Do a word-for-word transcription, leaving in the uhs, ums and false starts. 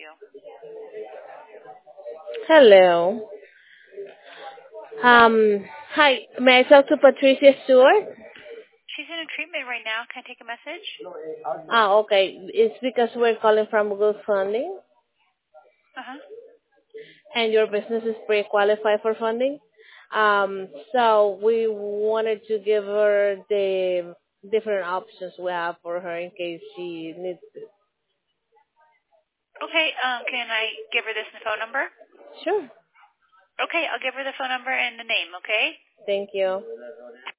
you? Hello. Um, hi. May I talk to Patricia Stewart? She's in a treatment right now. Can I take a message? Ah, okay. It's because we're calling from Good Funding, Uh-huh. and your business is pre-qualified for funding. Um, so we wanted to give her the different options we have for her in case she needs it. Okay, um, can I give her this phone number? Sure. Okay, I'll give her the phone number and the name, okay? Thank you.